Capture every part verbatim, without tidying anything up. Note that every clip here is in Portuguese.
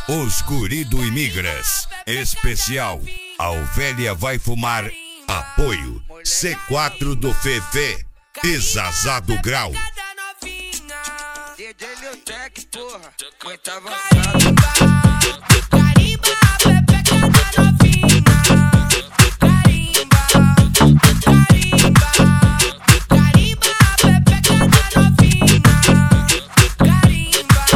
Os Guri do Imigras. Especial. A ovelha vai fumar. Apoio. C quatro do Fefe. Exazá do Grau. D J Leotec, porra, muito avançado. Carimba, pepeca da novinha. Carimba, carimba, carimba, pepeca da novinha. Carimba.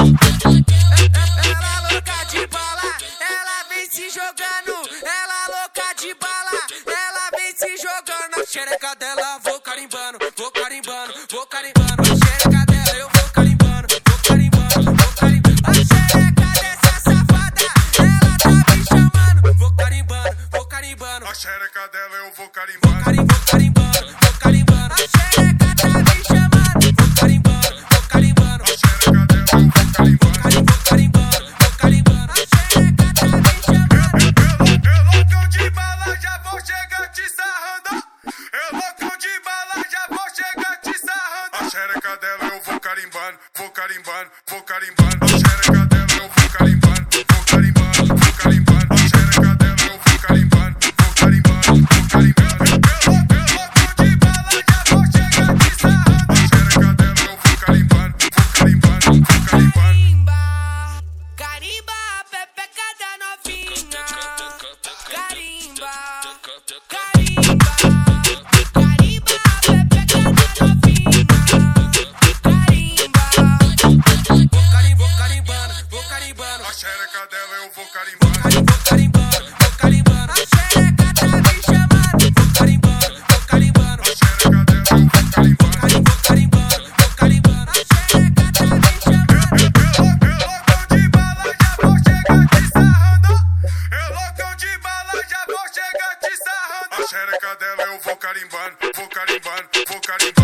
Ela louca de bala, ela vem se jogando. Ela louca de bala, ela vem se jogando. A xereca dela, vou carimbando, vou carimbando, vou carimbando. A xereca dela, eu vou carimbando, vou carimbando, vou carimbando. A xereca dessa safada, ela tá me chamando. Vou carimbando, vou carimbando. A xereca dela eu vou Vou carimbando. carim- vou carimbando, vou carimbando. A xereca tá me chamando. Vou carimbando, vou carimbando. A xereca dela eu vou carimbando. Carim- Vou carimbando, vou carimbando. A xereca tá me chamando. Eu loucão de bala, já vou chegar te sarrando. Eu loucão de bala, já vou chegar te sarrando. A xereca dela eu vou carimbando, vou carimbando, vou carimbando. A xereca dela eu vou carimbando, vou carimbando, vou carimbando. A xereca dela eu vou carimbando, vou carimbando, vou carimbando. Eu loucão de bala, já vou chegar te sarrando. A xereca dela eu vou carimbando, vou carimbando, vou carimbando. Carimba, carimba, pepeca da novinha. Carimba, carimba, carimba, pepeca da novinha. Carimba. Vou carim- vou carimbando, vou carimbando. A xereca dela eu vou carimbando. Carim- Vou carimbando, vou carimbando. A xereca tá me chamando. Vou carimbando, vou carimbando. A xereca dela eu vou carimbando. Carim- Vou carimbando, vou carimbando. A xereca tá me chamando. Eu loucão de bala, já vou chegar te sarrando. Eu loucão de bala, já vou chegar te sarrando. A xereca dela eu vou carimbando, vou carimbando, vou carimbando.